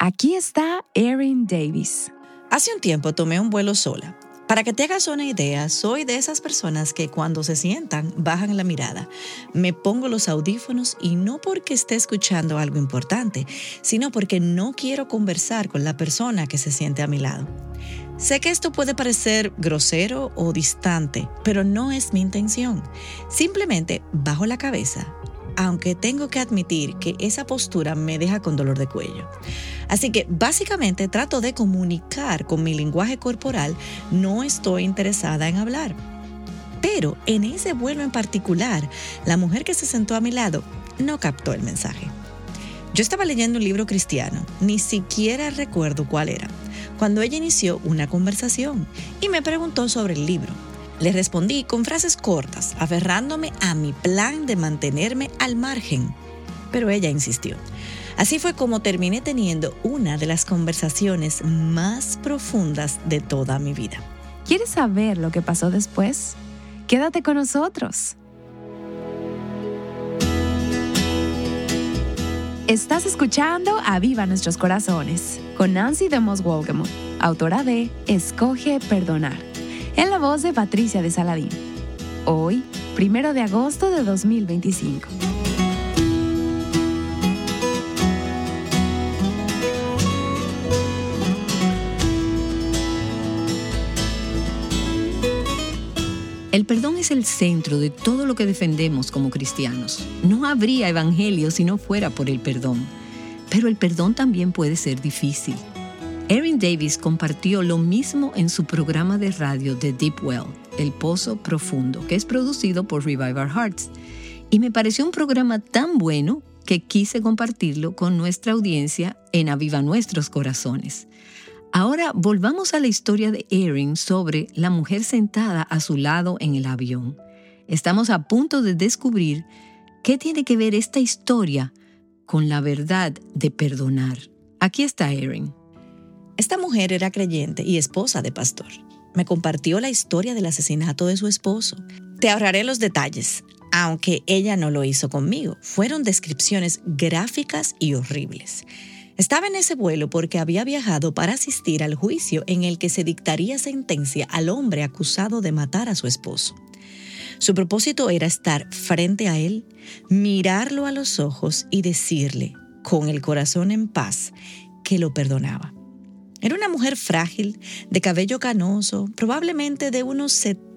Aquí está Erin Davis. Hace un tiempo tomé un vuelo sola. Para que te hagas una idea, soy de esas personas que cuando se sientan bajan la mirada. Me pongo los audífonos y no porque esté escuchando algo importante, sino porque no quiero conversar con la persona que se siente a mi lado. Sé que esto puede parecer grosero o distante, pero no es mi intención. Simplemente bajo la cabeza, aunque tengo que admitir que esa postura me deja con dolor de cuello. Así que básicamente trato de comunicar con mi lenguaje corporal, no estoy interesada en hablar. Pero en ese vuelo en particular, la mujer que se sentó a mi lado no captó el mensaje. Yo estaba leyendo un libro cristiano, ni siquiera recuerdo cuál era, cuando ella inició una conversación y me preguntó sobre el libro. Le respondí con frases cortas, aferrándome a mi plan de mantenerme al margen, pero ella insistió. Así fue como terminé teniendo una de las conversaciones más profundas de toda mi vida. ¿Quieres saber lo que pasó después? Quédate con nosotros. Estás escuchando Aviva Nuestros Corazones con Nancy DeMoss Wolgemuth, autora de Escoge Perdonar, en la voz de Patricia de Saladín. Hoy, 1 de agosto de 2025. El perdón es el centro de todo lo que defendemos como cristianos. No habría evangelio si no fuera por el perdón. Pero el perdón también puede ser difícil. Erin Davis compartió lo mismo en su programa de radio The Deep Well, El Pozo Profundo, que es producido por Revive Our Hearts. Y me pareció un programa tan bueno que quise compartirlo con nuestra audiencia en Aviva Nuestros Corazones. Ahora volvamos a la historia de Erin sobre la mujer sentada a su lado en el avión. Estamos a punto de descubrir qué tiene que ver esta historia con la verdad de perdonar. Aquí está Erin. Esta mujer era creyente y esposa de pastor. Me compartió la historia del asesinato de su esposo. Te ahorraré los detalles, aunque ella no lo hizo conmigo. Fueron descripciones gráficas y horribles. Estaba en ese vuelo porque había viajado para asistir al juicio en el que se dictaría sentencia al hombre acusado de matar a su esposo. Su propósito era estar frente a él, mirarlo a los ojos y decirle, con el corazón en paz, que lo perdonaba. Era una mujer frágil, de cabello canoso, probablemente de unos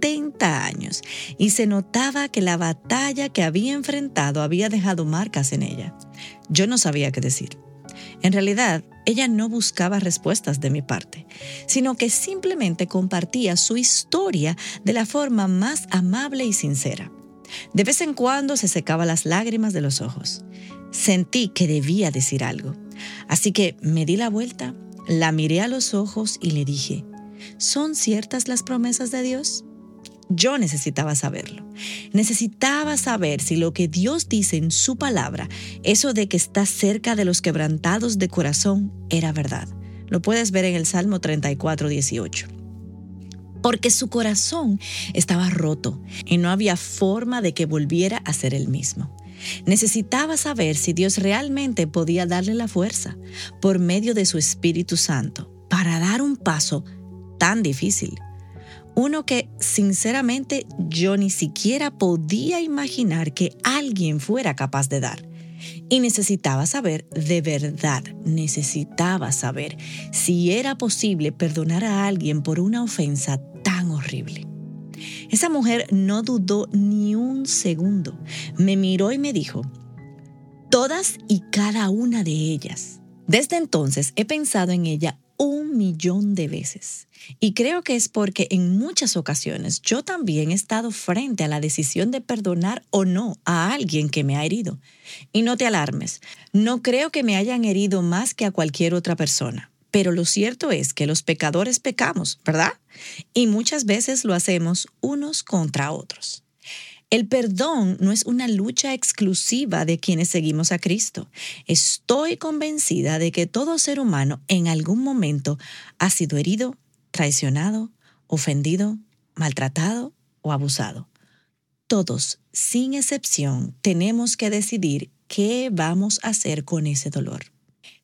70 años, y se notaba que la batalla que había enfrentado había dejado marcas en ella. Yo no sabía qué decir. En realidad, ella no buscaba respuestas de mi parte, sino que simplemente compartía su historia de la forma más amable y sincera. De vez en cuando se secaba las lágrimas de los ojos. Sentí que debía decir algo, así que me di la vuelta, la miré a los ojos y le dije, ¿son ciertas las promesas de Dios? Yo necesitaba saberlo. Necesitaba saber si lo que Dios dice en su palabra, eso de que está cerca de los quebrantados de corazón, era verdad. Lo puedes ver en el Salmo 34:18. Porque su corazón estaba roto y no había forma de que volviera a ser el mismo. Necesitaba saber si Dios realmente podía darle la fuerza, por medio de su Espíritu Santo, para dar un paso tan difícil. Uno que, sinceramente, yo ni siquiera podía imaginar que alguien fuera capaz de dar. Y necesitaba saber, de verdad, necesitaba saber si era posible perdonar a alguien por una ofensa tan horrible. Esa mujer no dudó ni un segundo. Me miró y me dijo, todas y cada una de ellas. Desde entonces he pensado en ella 1,000,000 de veces. Y creo que es porque en muchas ocasiones yo también he estado frente a la decisión de perdonar o no a alguien que me ha herido. Y no te alarmes, no creo que me hayan herido más que a cualquier otra persona. Pero lo cierto es que los pecadores pecamos, ¿verdad? Y muchas veces lo hacemos unos contra otros. El perdón no es una lucha exclusiva de quienes seguimos a Cristo. Estoy convencida de que todo ser humano en algún momento ha sido herido, traicionado, ofendido, maltratado o abusado. Todos, sin excepción, tenemos que decidir qué vamos a hacer con ese dolor.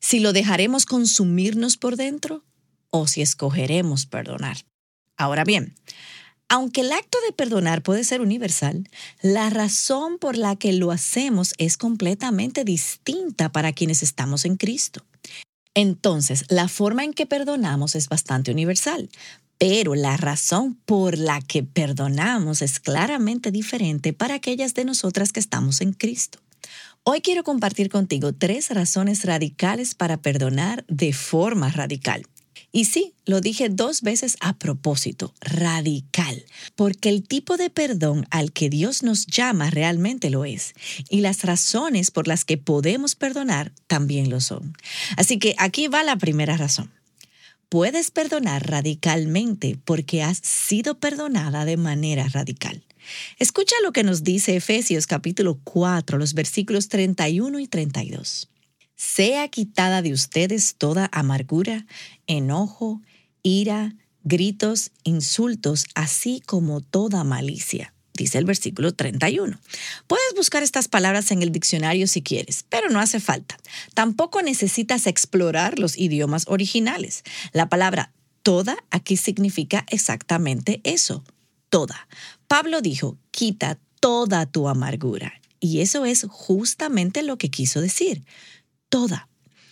si lo dejaremos consumirnos por dentro o si escogeremos perdonar. Ahora bien, aunque el acto de perdonar puede ser universal, la razón por la que lo hacemos es completamente distinta para quienes estamos en Cristo. Entonces, la forma en que perdonamos es bastante universal, pero la razón por la que perdonamos es claramente diferente para aquellas de nosotras que estamos en Cristo. Hoy quiero compartir contigo 3 razones radicales para perdonar de forma radical. Y sí, lo dije 2 veces a propósito, radical, porque el tipo de perdón al que Dios nos llama realmente lo es, y las razones por las que podemos perdonar también lo son. Así que aquí va la primera razón. Puedes perdonar radicalmente porque has sido perdonada de manera radical. Escucha lo que nos dice Efesios capítulo 4, los versículos 31 y 32. Sea quitada de ustedes toda amargura, enojo, ira, gritos, insultos, así como toda malicia. Dice el versículo 31. Puedes buscar estas palabras en el diccionario si quieres, pero no hace falta. Tampoco necesitas explorar los idiomas originales. La palabra toda aquí significa exactamente eso, toda. Pablo dijo, quita toda tu amargura. Y eso es justamente lo que quiso decir. Toda.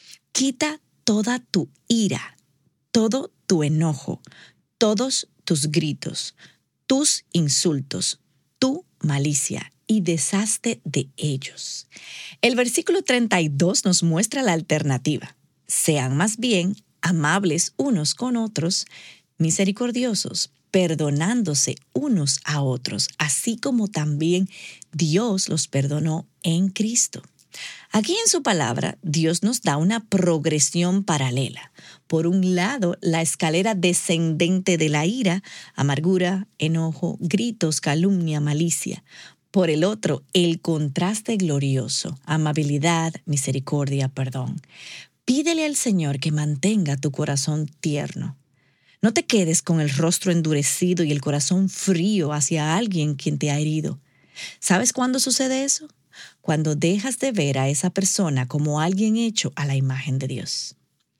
Quita toda tu ira, todo tu enojo, todos tus gritos, tus insultos, tu malicia y deshazte de ellos. El versículo 32 nos muestra la alternativa. Sean más bien amables unos con otros, misericordiosos, perdonándose unos a otros, así como también Dios los perdonó en Cristo. Aquí en su palabra, Dios nos da una progresión paralela. Por un lado, la escalera descendente de la ira, amargura, enojo, gritos, calumnia, malicia. Por el otro, el contraste glorioso, amabilidad, misericordia, perdón. Pídele al Señor que mantenga tu corazón tierno. No te quedes con el rostro endurecido y el corazón frío hacia alguien quien te ha herido. ¿Sabes cuándo sucede eso? Cuando dejas de ver a esa persona como alguien hecho a la imagen de Dios.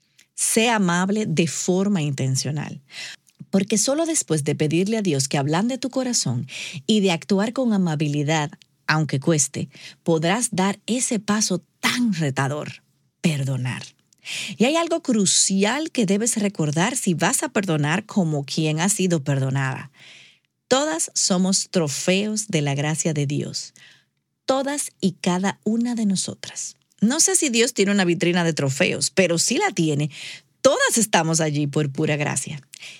Sé amable de forma intencional, porque solo después de pedirle a Dios que ablande tu corazón y de actuar con amabilidad, aunque cueste, podrás dar ese paso tan retador, perdonar. Y hay algo crucial que debes recordar si vas a perdonar como quien ha sido perdonada. Todas somos trofeos de la gracia de Dios. Todas y cada una de nosotras. No sé si Dios tiene una vitrina de trofeos, pero si la tiene, todas estamos allí por pura gracia.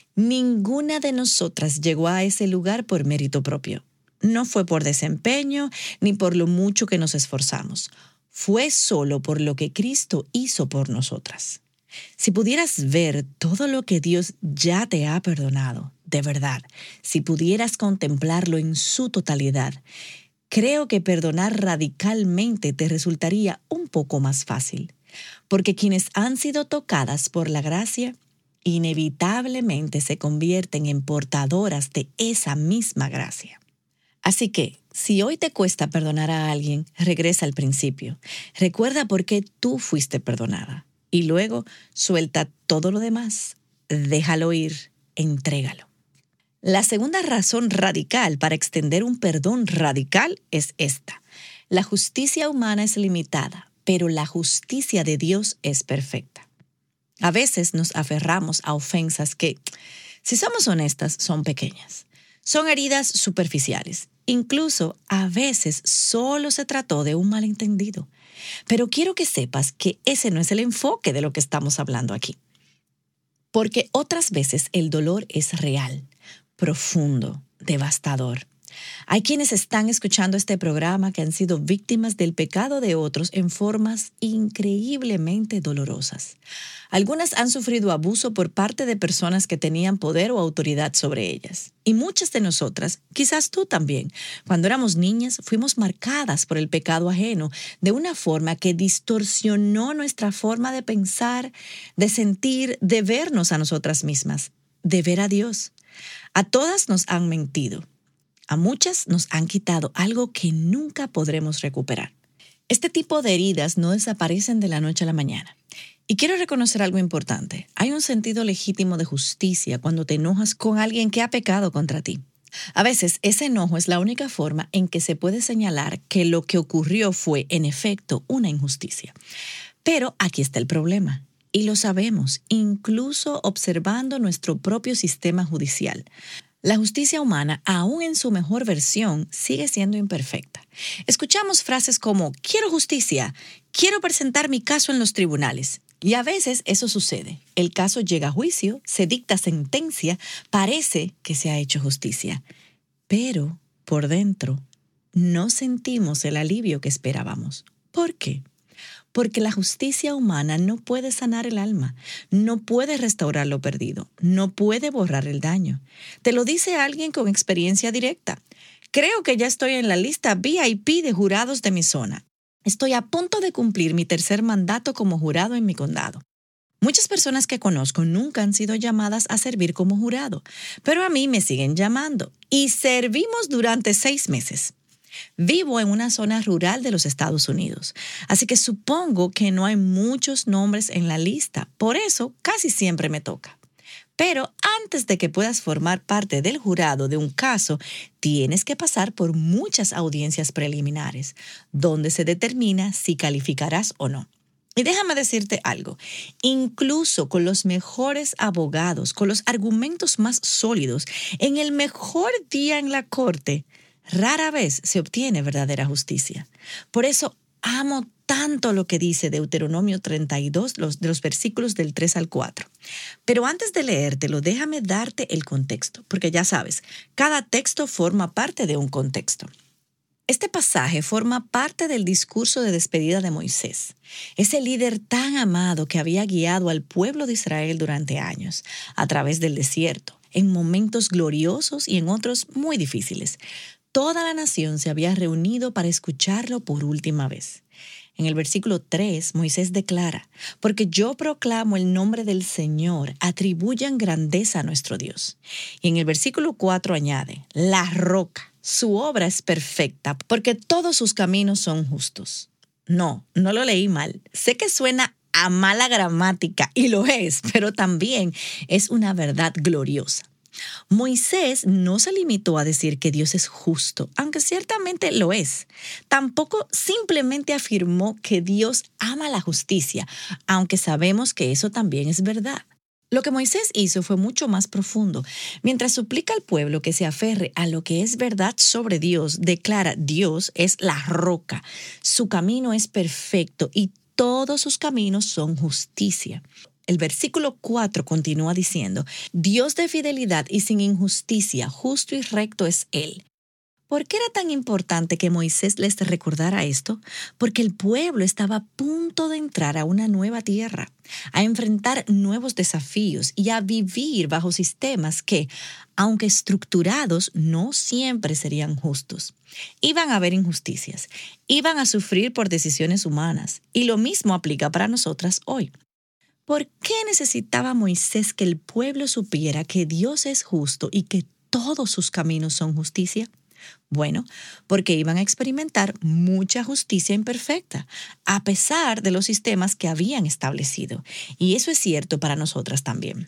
Ninguna de nosotras llegó a ese lugar por mérito propio. No fue por desempeño ni por lo mucho que nos esforzamos. Fue solo por lo que Cristo hizo por nosotras. Si pudieras ver todo lo que Dios ya te ha perdonado, de verdad, si pudieras contemplarlo en su totalidad, creo que perdonar radicalmente te resultaría un poco más fácil, porque quienes han sido tocadas por la gracia inevitablemente se convierten en portadoras de esa misma gracia. Así que, si hoy te cuesta perdonar a alguien, regresa al principio. Recuerda por qué tú fuiste perdonada y luego suelta todo lo demás. Déjalo ir, entrégalo. La segunda razón radical para extender un perdón radical es esta. La justicia humana es limitada, pero la justicia de Dios es perfecta. A veces nos aferramos a ofensas que, si somos honestas, son pequeñas. Son heridas superficiales. Incluso a veces solo se trató de un malentendido. Pero quiero que sepas que ese no es el enfoque de lo que estamos hablando aquí. Porque otras veces el dolor es real, profundo, devastador. Hay quienes están escuchando este programa que han sido víctimas del pecado de otros en formas increíblemente dolorosas. Algunas han sufrido abuso por parte de personas que tenían poder o autoridad sobre ellas. Y muchas de nosotras, quizás tú también, cuando éramos niñas, fuimos marcadas por el pecado ajeno de una forma que distorsionó nuestra forma de pensar, de sentir, de vernos a nosotras mismas, de ver a Dios. A todas nos han mentido. A muchas nos han quitado algo que nunca podremos recuperar. Este tipo de heridas no desaparecen de la noche a la mañana. Y quiero reconocer algo importante. Hay un sentido legítimo de justicia cuando te enojas con alguien que ha pecado contra ti. A veces ese enojo es la única forma en que se puede señalar que lo que ocurrió fue, en efecto, una injusticia. Pero aquí está el problema. Y lo sabemos, incluso observando nuestro propio sistema judicial. La justicia humana, aún en su mejor versión, sigue siendo imperfecta. Escuchamos frases como, quiero justicia, quiero presentar mi caso en los tribunales. Y a veces eso sucede. El caso llega a juicio, se dicta sentencia, parece que se ha hecho justicia. Pero, por dentro, no sentimos el alivio que esperábamos. ¿Por qué? Porque la justicia humana no puede sanar el alma, no puede restaurar lo perdido, no puede borrar el daño. Te lo dice alguien con experiencia directa. Creo que ya estoy en la lista VIP de jurados de mi zona. Estoy a punto de cumplir mi tercer mandato como jurado en mi condado. Muchas personas que conozco nunca han sido llamadas a servir como jurado, pero a mí me siguen llamando y servimos durante 6 meses. Vivo en una zona rural de los Estados Unidos, así que supongo que no hay muchos nombres en la lista, por eso casi siempre me toca. Pero antes de que puedas formar parte del jurado de un caso, tienes que pasar por muchas audiencias preliminares, donde se determina si calificarás o no. Y déjame decirte algo, incluso con los mejores abogados, con los argumentos más sólidos, en el mejor día en la corte, rara vez se obtiene verdadera justicia. Por eso amo tanto lo que dice Deuteronomio 32, de los versículos del 3 al 4. Pero antes de leértelo, déjame darte el contexto, porque ya sabes, cada texto forma parte de un contexto. Este pasaje forma parte del discurso de despedida de Moisés, ese líder tan amado que había guiado al pueblo de Israel durante años, a través del desierto, en momentos gloriosos y en otros muy difíciles. Toda la nación se había reunido para escucharlo por última vez. En el versículo 3, Moisés declara, porque yo proclamo el nombre del Señor, atribuyan grandeza a nuestro Dios. Y en el versículo 4 añade, la roca, su obra es perfecta, porque todos sus caminos son justos. No lo leí mal. Sé que suena a mala gramática, y lo es, pero también es una verdad gloriosa. Moisés no se limitó a decir que Dios es justo, aunque ciertamente lo es. Tampoco simplemente afirmó que Dios ama la justicia, aunque sabemos que eso también es verdad. Lo que Moisés hizo fue mucho más profundo. Mientras suplica al pueblo que se aferre a lo que es verdad sobre Dios, declara: Dios es la roca, su camino es perfecto y todos sus caminos son justicia. El versículo 4 continúa diciendo, Dios de fidelidad y sin injusticia, justo y recto es Él. ¿Por qué era tan importante que Moisés les recordara esto? Porque el pueblo estaba a punto de entrar a una nueva tierra, a enfrentar nuevos desafíos y a vivir bajo sistemas que, aunque estructurados, no siempre serían justos. Iban a haber injusticias, iban a sufrir por decisiones humanas, y lo mismo aplica para nosotras hoy. ¿Por qué necesitaba Moisés que el pueblo supiera que Dios es justo y que todos sus caminos son justicia? Bueno, porque iban a experimentar mucha justicia imperfecta, a pesar de los sistemas que habían establecido. Y eso es cierto para nosotras también.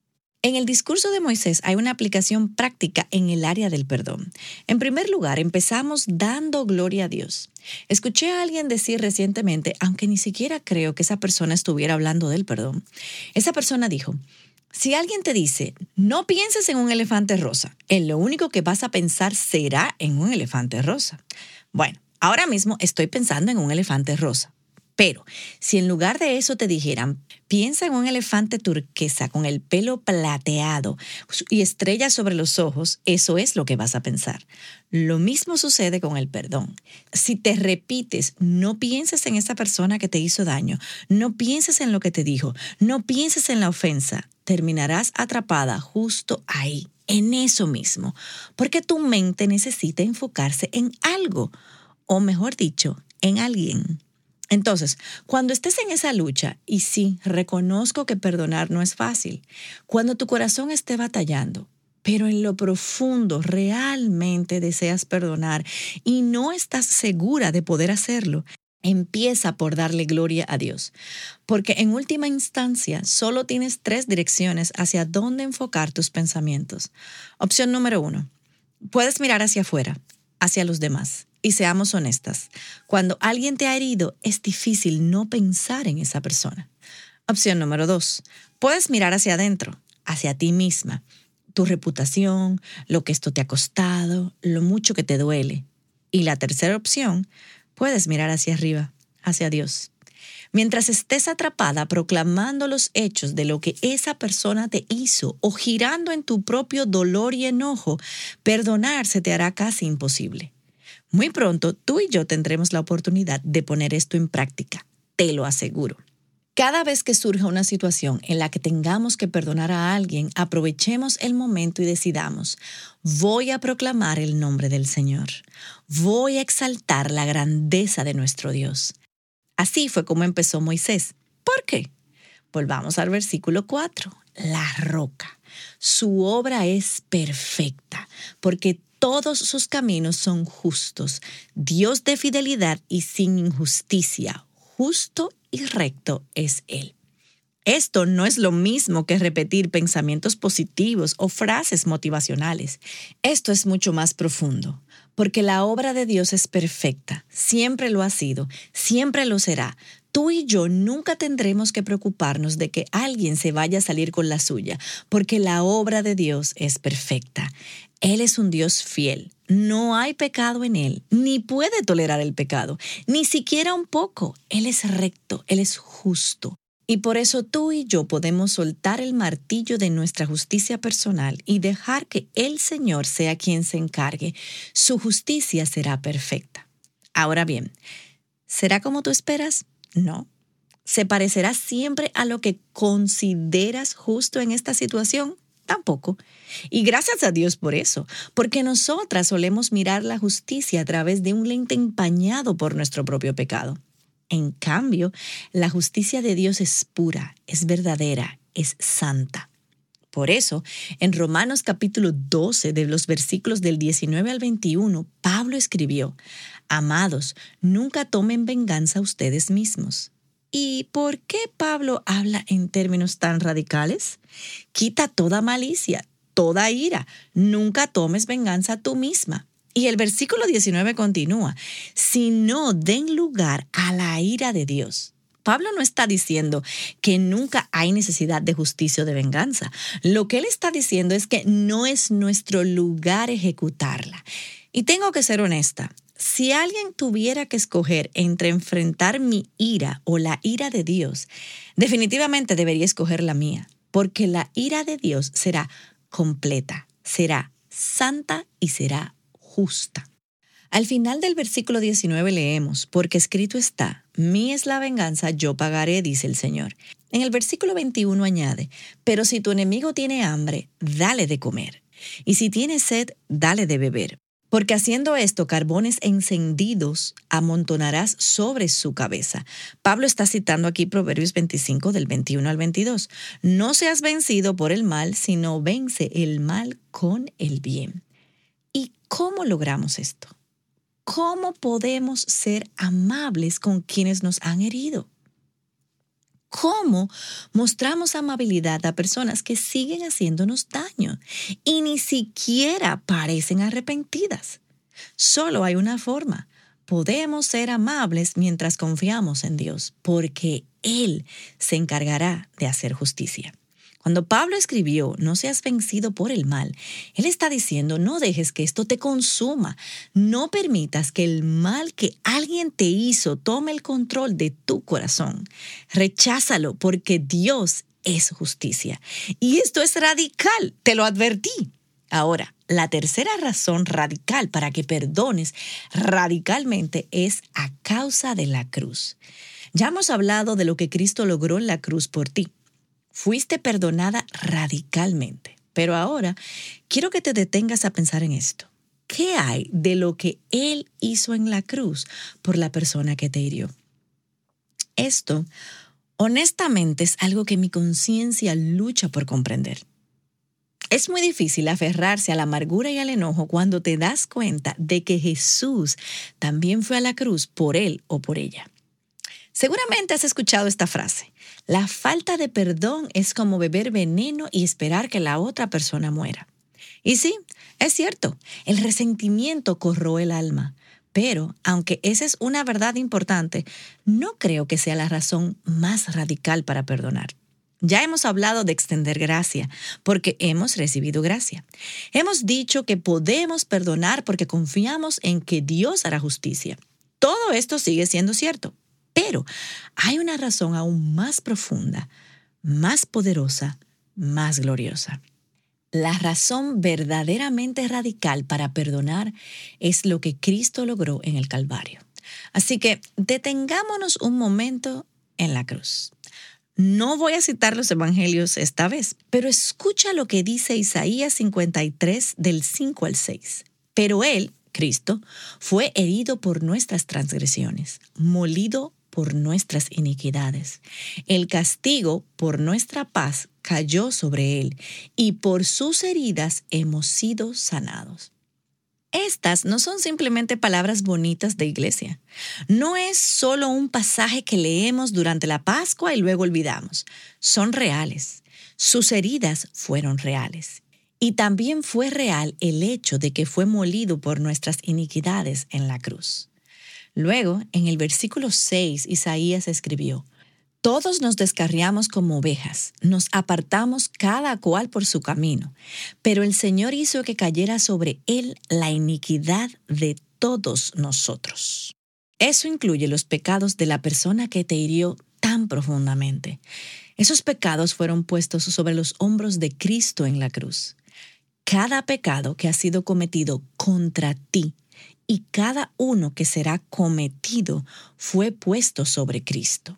En el discurso de Moisés hay una aplicación práctica en el área del perdón. En primer lugar, empezamos dando gloria a Dios. Escuché a alguien decir recientemente, aunque ni siquiera creo que esa persona estuviera hablando del perdón, esa persona dijo, si alguien te dice, no pienses en un elefante rosa, en lo único que vas a pensar será en un elefante rosa. Bueno, ahora mismo estoy pensando en un elefante rosa. Pero si en lugar de eso te dijeran, piensa en un elefante turquesa con el pelo plateado y estrellas sobre los ojos, eso es lo que vas a pensar. Lo mismo sucede con el perdón. Si te repites, no pienses en esa persona que te hizo daño, no pienses en lo que te dijo, no pienses en la ofensa, terminarás atrapada justo ahí, en eso mismo, porque tu mente necesita enfocarse en algo, o mejor dicho, en alguien. Entonces, cuando estés en esa lucha, y sí, reconozco que perdonar no es fácil, cuando tu corazón esté batallando, pero en lo profundo realmente deseas perdonar y no estás segura de poder hacerlo, Empieza por darle gloria a Dios, porque en última instancia solo tienes 3 direcciones hacia dónde enfocar tus pensamientos. Opción número 1, puedes mirar hacia afuera, hacia los demás. Y seamos honestas, cuando alguien te ha herido es difícil no pensar en esa persona. Opción número 2, puedes mirar hacia adentro, hacia ti misma, tu reputación, lo que esto te ha costado, lo mucho que te duele. Y la tercera opción, puedes mirar hacia arriba, hacia Dios. Mientras estés atrapada proclamando los hechos de lo que esa persona te hizo o girando en tu propio dolor y enojo, perdonar se te hará casi imposible. Muy pronto tú y yo tendremos la oportunidad de poner esto en práctica, te lo aseguro. Cada vez que surja una situación en la que tengamos que perdonar a alguien, aprovechemos el momento y decidamos, voy a proclamar el nombre del Señor. Voy a exaltar la grandeza de nuestro Dios. Así fue como empezó Moisés. ¿Por qué? Volvamos al versículo 4. La roca. Su obra es perfecta, porque todos sus caminos son justos. Dios de fidelidad y sin injusticia. Justo y recto es Él. Esto no es lo mismo que repetir pensamientos positivos o frases motivacionales. Esto es mucho más profundo, porque la obra de Dios es perfecta, siempre lo ha sido, siempre lo será. Tú y yo nunca tendremos que preocuparnos de que alguien se vaya a salir con la suya, porque la obra de Dios es perfecta. Él es un Dios fiel. No hay pecado en Él, ni puede tolerar el pecado, ni siquiera un poco. Él es recto, Él es justo. Y por eso tú y yo podemos soltar el martillo de nuestra justicia personal y dejar que el Señor sea quien se encargue. Su justicia será perfecta. Ahora bien, ¿será como tú esperas? No. ¿Se parecerá siempre a lo que consideras justo en esta situación? Tampoco. Y gracias a Dios por eso, porque nosotras solemos mirar la justicia a través de un lente empañado por nuestro propio pecado. En cambio, la justicia de Dios es pura, es verdadera, es santa. Por eso, en Romanos capítulo 12, de los versículos del 19 al 21, Pablo escribió, «Amados, nunca tomen venganza ustedes mismos». ¿Y por qué Pablo habla en términos tan radicales? Quita toda malicia, toda ira. Nunca tomes venganza tú misma. Y el versículo 19 continúa, «Sino den lugar a la ira de Dios». Pablo no está diciendo que nunca hay necesidad de justicia o de venganza. Lo que él está diciendo es que no es nuestro lugar ejecutarla. Y tengo que ser honesta. Si alguien tuviera que escoger entre enfrentar mi ira o la ira de Dios, definitivamente debería escoger la mía, porque la ira de Dios será completa, será santa y será justa. Al final del versículo 19 leemos, porque escrito está, mía es la venganza, yo pagaré, dice el Señor. En el versículo 21 añade, pero si tu enemigo tiene hambre, dale de comer, y si tiene sed, dale de beber. Porque haciendo esto, carbones encendidos amontonarás sobre su cabeza. Pablo está citando aquí Proverbios 25 del 21 al 22. No seas vencido por el mal, sino vence el mal con el bien. ¿Y cómo logramos esto? ¿Cómo podemos ser amables con quienes nos han herido? ¿Cómo mostramos amabilidad a personas que siguen haciéndonos daño y ni siquiera parecen arrepentidas? Solo hay una forma. Podemos ser amables mientras confiamos en Dios, porque Él se encargará de hacer justicia. Cuando Pablo escribió, no seas vencido por el mal, él está diciendo, no dejes que esto te consuma. No permitas que el mal que alguien te hizo tome el control de tu corazón. Recházalo porque Dios es justicia. Y esto es radical, te lo advertí. Ahora, la tercera razón radical para que perdones radicalmente es a causa de la cruz. Ya hemos hablado de lo que Cristo logró en la cruz por ti. Fuiste perdonada radicalmente. Pero ahora quiero que te detengas a pensar en esto. ¿Qué hay de lo que Él hizo en la cruz por la persona que te hirió? Esto, honestamente, es algo que mi conciencia lucha por comprender. Es muy difícil aferrarse a la amargura y al enojo cuando te das cuenta de que Jesús también fue a la cruz por él o por ella. Seguramente has escuchado esta frase: la falta de perdón es como beber veneno y esperar que la otra persona muera. Y sí, es cierto, el resentimiento corroe el alma. Pero, aunque esa es una verdad importante, no creo que sea la razón más radical para perdonar. Ya hemos hablado de extender gracia, porque hemos recibido gracia. Hemos dicho que podemos perdonar porque confiamos en que Dios hará justicia. Todo esto sigue siendo cierto, pero hay una razón aún más profunda, más poderosa, más gloriosa. La razón verdaderamente radical para perdonar es lo que Cristo logró en el Calvario. Así que detengámonos un momento en la cruz. No voy a citar los evangelios esta vez, pero escucha lo que dice Isaías 53 del 5 al 6. Pero Él, Cristo, fue herido por nuestras transgresiones, molido por nuestras iniquidades. El castigo por nuestra paz cayó sobre Él, y por sus heridas hemos sido sanados. Estas no son simplemente palabras bonitas de iglesia. No es solo un pasaje que leemos durante la Pascua y luego olvidamos. Son reales. Sus heridas fueron reales. Y también fue real el hecho de que fue molido por nuestras iniquidades en la cruz. Luego, en el versículo 6, Isaías escribió: todos nos descarriamos como ovejas, nos apartamos cada cual por su camino, pero el Señor hizo que cayera sobre él la iniquidad de todos nosotros. Eso incluye los pecados de la persona que te hirió tan profundamente. Esos pecados fueron puestos sobre los hombros de Cristo en la cruz. Cada pecado que ha sido cometido contra ti y cada uno que será cometido fue puesto sobre Cristo.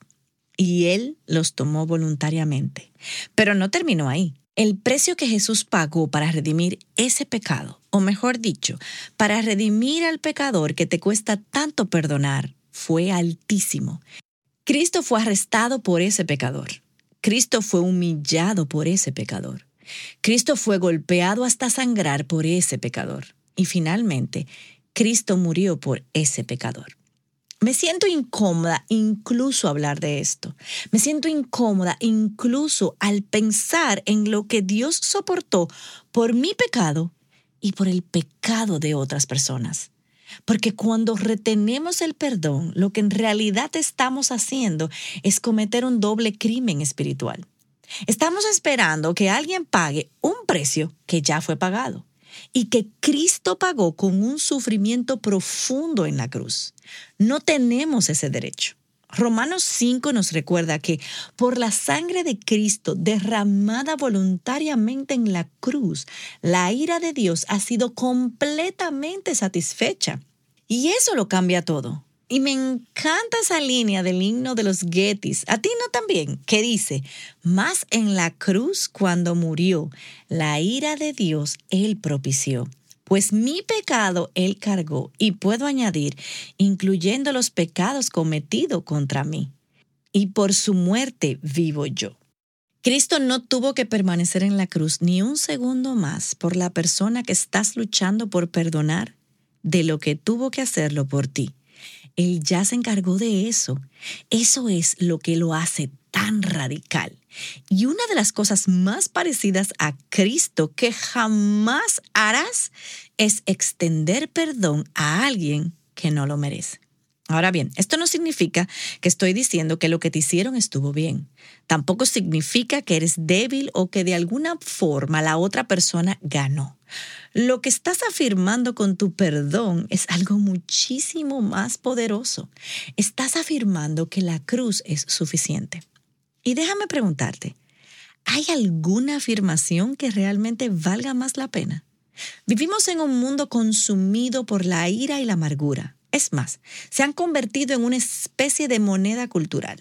Y Él los tomó voluntariamente. Pero no terminó ahí. El precio que Jesús pagó para redimir ese pecado, o mejor dicho, para redimir al pecador que te cuesta tanto perdonar, fue altísimo. Cristo fue arrestado por ese pecador. Cristo fue humillado por ese pecador. Cristo fue golpeado hasta sangrar por ese pecador. Y finalmente, Cristo murió por ese pecador. Me siento incómoda incluso hablar de esto. Me siento incómoda incluso al pensar en lo que Dios soportó por mi pecado y por el pecado de otras personas. Porque cuando retenemos el perdón, lo que en realidad estamos haciendo es cometer un doble crimen espiritual. Estamos esperando que alguien pague un precio que ya fue pagado y que Cristo pagó con un sufrimiento profundo en la cruz. No tenemos ese derecho. Romanos 5 nos recuerda que por la sangre de Cristo derramada voluntariamente en la cruz, la ira de Dios ha sido completamente satisfecha. Y eso lo cambia todo. Y me encanta esa línea del himno de los Gettys, a ti no también, que dice: mas en la cruz cuando murió, la ira de Dios Él propició. Pues mi pecado Él cargó, y puedo añadir, incluyendo los pecados cometidos contra mí. Y por su muerte vivo yo. Cristo no tuvo que permanecer en la cruz ni un segundo más por la persona que estás luchando por perdonar de lo que tuvo que hacerlo por ti. Él ya se encargó de eso. Eso es lo que lo hace tan radical. Y una de las cosas más parecidas a Cristo que jamás harás es extender perdón a alguien que no lo merece. Ahora bien, esto no significa que estoy diciendo que lo que te hicieron estuvo bien. Tampoco significa que eres débil o que de alguna forma la otra persona ganó. Lo que estás afirmando con tu perdón es algo muchísimo más poderoso. Estás afirmando que la cruz es suficiente. Y déjame preguntarte, ¿hay alguna afirmación que realmente valga más la pena? Vivimos en un mundo consumido por la ira y la amargura. Es más, se han convertido en una especie de moneda cultural.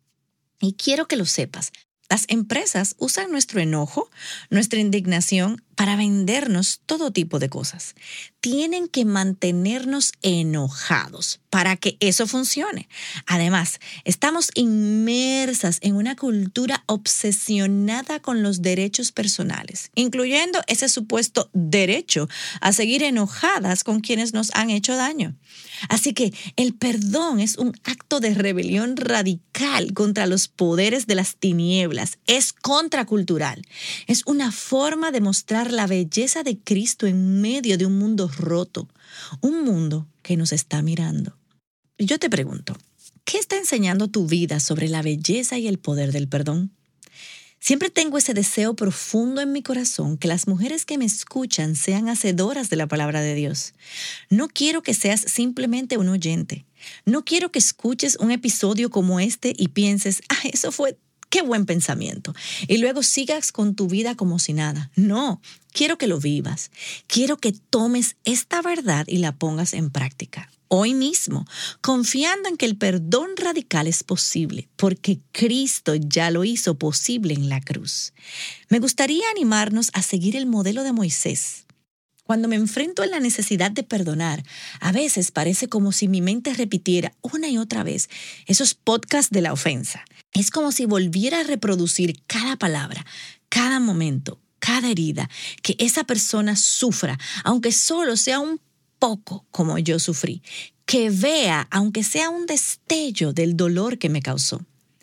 Y quiero que lo sepas. Las empresas usan nuestro enojo, nuestra indignación para vendernos todo tipo de cosas. Tienen que mantenernos enojados para que eso funcione. Además, estamos inmersas en una cultura obsesionada con los derechos personales, incluyendo ese supuesto derecho a seguir enojadas con quienes nos han hecho daño. Así que el perdón es un acto de rebelión radical contra los poderes de las tinieblas. Es contracultural. Es una forma de mostrar la belleza de Cristo en medio de un mundo roto, un mundo que nos está mirando. Yo te pregunto, ¿qué está enseñando tu vida sobre la belleza y el poder del perdón? Siempre tengo ese deseo profundo en mi corazón que las mujeres que me escuchan sean hacedoras de la palabra de Dios. No quiero que seas simplemente un oyente. No quiero que escuches un episodio como este y pienses, eso fue, qué buen pensamiento. Y luego sigas con tu vida como si nada. No, quiero que lo vivas. Quiero que tomes esta verdad y la pongas en práctica. Hoy mismo, confiando en que el perdón radical es posible, porque Cristo ya lo hizo posible en la cruz. Me gustaría animarnos a seguir el modelo de Moisés. Cuando me enfrento a la necesidad de perdonar, a veces parece como si mi mente repitiera una y otra vez esos podcasts de la ofensa. Es como si volviera a reproducir cada palabra, cada momento, cada herida, que esa persona sufra, aunque solo sea un poco como yo sufrí, que vea, aunque sea un destello del dolor que me causó.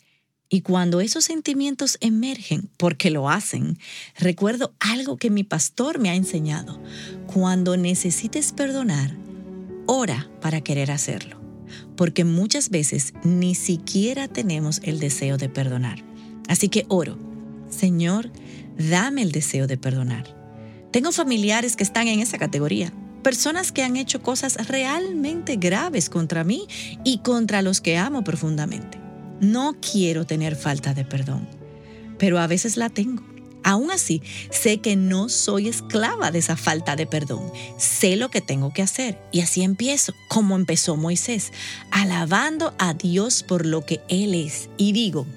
Y cuando esos sentimientos emergen, porque lo hacen, recuerdo algo que mi pastor me ha enseñado. Cuando necesites perdonar, ora para querer hacerlo, porque muchas veces ni siquiera tenemos el deseo de perdonar. Así que oro, Señor, dame el deseo de perdonar. Tengo familiares que están en esa categoría. Personas que han hecho cosas realmente graves contra mí y contra los que amo profundamente. No quiero tener falta de perdón, pero a veces la tengo. Aún así, sé que no soy esclava de esa falta de perdón. Sé lo que tengo que hacer y así empiezo, como empezó Moisés, alabando a Dios por lo que Él es. Y digo,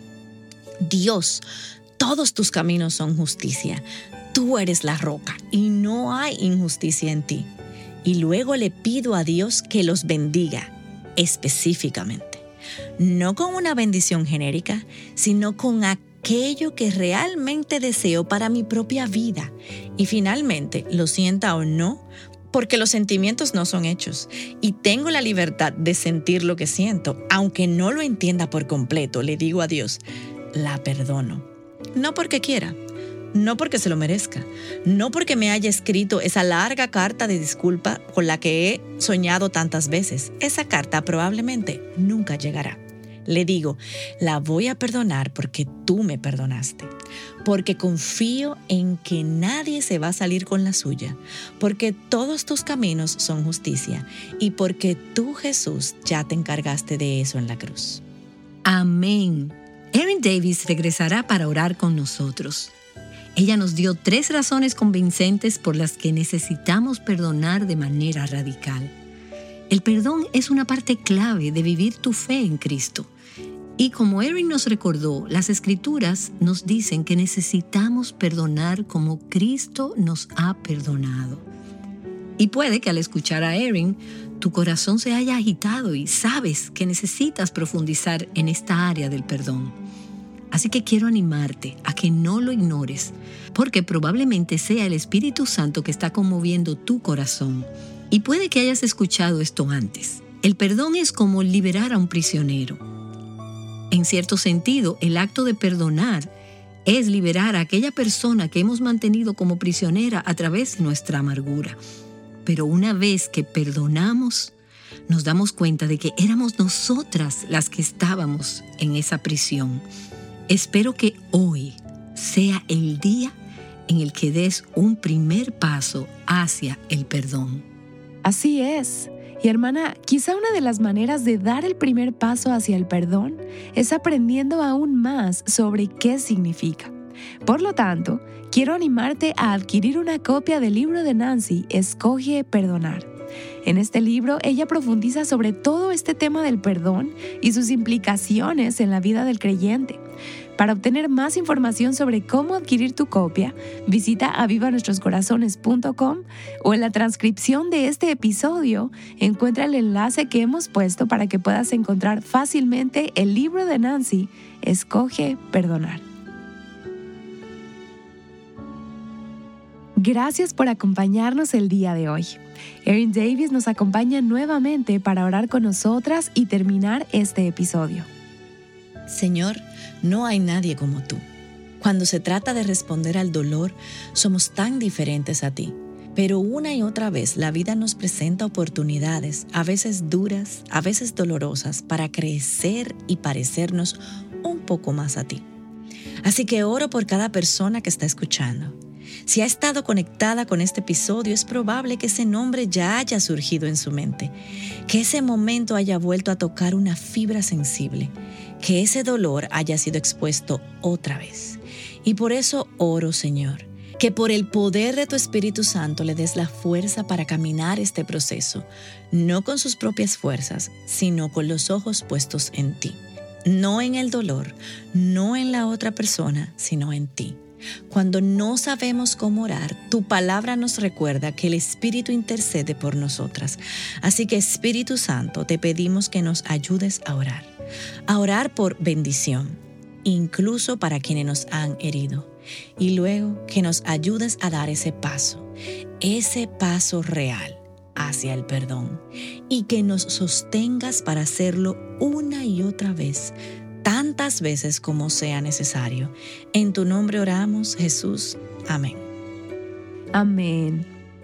Dios, todos tus caminos son justicia. Tú eres la roca y no hay injusticia en ti. Y luego le pido a Dios que los bendiga específicamente. No con una bendición genérica, sino con aquello que realmente deseo para mi propia vida. Y finalmente, lo sienta o no, porque los sentimientos no son hechos. Y tengo la libertad de sentir lo que siento. Aunque no lo entienda por completo, le digo a Dios, la perdono. No porque quiera. No porque se lo merezca, no porque me haya escrito esa larga carta de disculpa con la que he soñado tantas veces. Esa carta probablemente nunca llegará. Le digo, la voy a perdonar porque tú me perdonaste, porque confío en que nadie se va a salir con la suya, porque todos tus caminos son justicia y porque tú, Jesús, ya te encargaste de eso en la cruz. Amén. Erin Davis regresará para orar con nosotros. Ella nos dio 3 razones convincentes por las que necesitamos perdonar de manera radical. El perdón es una parte clave de vivir tu fe en Cristo. Y como Erin nos recordó, las Escrituras nos dicen que necesitamos perdonar como Cristo nos ha perdonado. Y puede que al escuchar a Erin, tu corazón se haya agitado y sabes que necesitas profundizar en esta área del perdón. Así que quiero animarte a que no lo ignores, porque probablemente sea el Espíritu Santo que está conmoviendo tu corazón. Y puede que hayas escuchado esto antes. El perdón es como liberar a un prisionero. En cierto sentido, el acto de perdonar es liberar a aquella persona que hemos mantenido como prisionera a través de nuestra amargura. Pero una vez que perdonamos, nos damos cuenta de que éramos nosotras las que estábamos en esa prisión. Espero que hoy sea el día en el que des un primer paso hacia el perdón. Así es. Y hermana, quizá una de las maneras de dar el primer paso hacia el perdón es aprendiendo aún más sobre qué significa. Por lo tanto, quiero animarte a adquirir una copia del libro de Nancy, Escoge Perdonar. En este libro, ella profundiza sobre todo este tema del perdón y sus implicaciones en la vida del creyente. Para obtener más información sobre cómo adquirir tu copia, visita avivanuestroscorazones.com o en la transcripción de este episodio encuentra el enlace que hemos puesto para que puedas encontrar fácilmente el libro de Nancy, Escoge Perdonar. Gracias por acompañarnos el día de hoy. Erin Davis nos acompaña nuevamente para orar con nosotras y terminar este episodio. Señor, no hay nadie como tú. Cuando se trata de responder al dolor, somos tan diferentes a ti. Pero una y otra vez la vida nos presenta oportunidades, a veces duras, a veces dolorosas, para crecer y parecernos un poco más a ti. Así que oro por cada persona que está escuchando. Si ha estado conectada con este episodio, es probable que ese nombre ya haya surgido en su mente, que ese momento haya vuelto a tocar una fibra sensible, que ese dolor haya sido expuesto otra vez. Y por eso oro, Señor, que por el poder de tu Espíritu Santo le des la fuerza para caminar este proceso, no con sus propias fuerzas, sino con los ojos puestos en ti. No en el dolor, no en la otra persona, sino en ti. Cuando no sabemos cómo orar, tu palabra nos recuerda que el Espíritu intercede por nosotras. Así que, Espíritu Santo, te pedimos que nos ayudes a orar por bendición, incluso para quienes nos han herido. Y luego que nos ayudes a dar ese paso real hacia el perdón, y que nos sostengas para hacerlo una y otra vez, tantas veces como sea necesario. En tu nombre oramos, Jesús. Amén. Amén.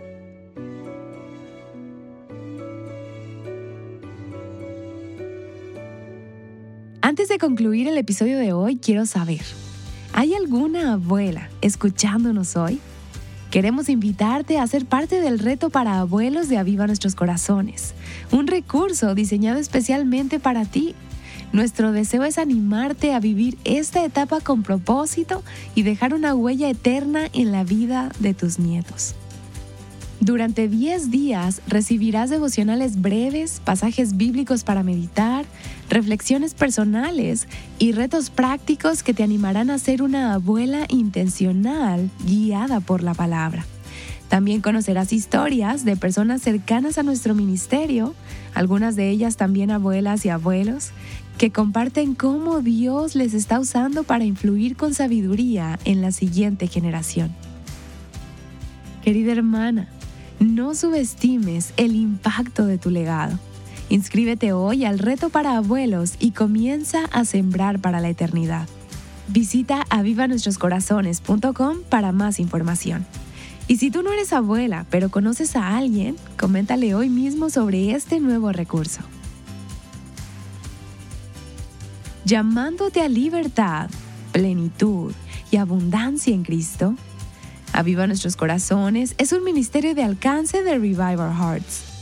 Antes de concluir el episodio de hoy, quiero saber, ¿hay alguna abuela escuchándonos hoy? Queremos invitarte a ser parte del reto para abuelos de Aviva Nuestros Corazones, un recurso diseñado especialmente para ti. Nuestro deseo es animarte a vivir esta etapa con propósito y dejar una huella eterna en la vida de tus nietos. Durante 10 días recibirás devocionales breves, pasajes bíblicos para meditar, reflexiones personales y retos prácticos que te animarán a ser una abuela intencional guiada por la palabra. También conocerás historias de personas cercanas a nuestro ministerio, algunas de ellas también abuelas y abuelos, que comparten cómo Dios les está usando para influir con sabiduría en la siguiente generación. Querida hermana, no subestimes el impacto de tu legado. Inscríbete hoy al reto para abuelos y comienza a sembrar para la eternidad. Visita avivanuestroscorazones.com para más información. Y si tú no eres abuela, pero conoces a alguien, coméntale hoy mismo sobre este nuevo recurso. Llamándote a libertad, plenitud y abundancia en Cristo, Aviva Nuestros Corazones es un ministerio de alcance de Revive Our Hearts.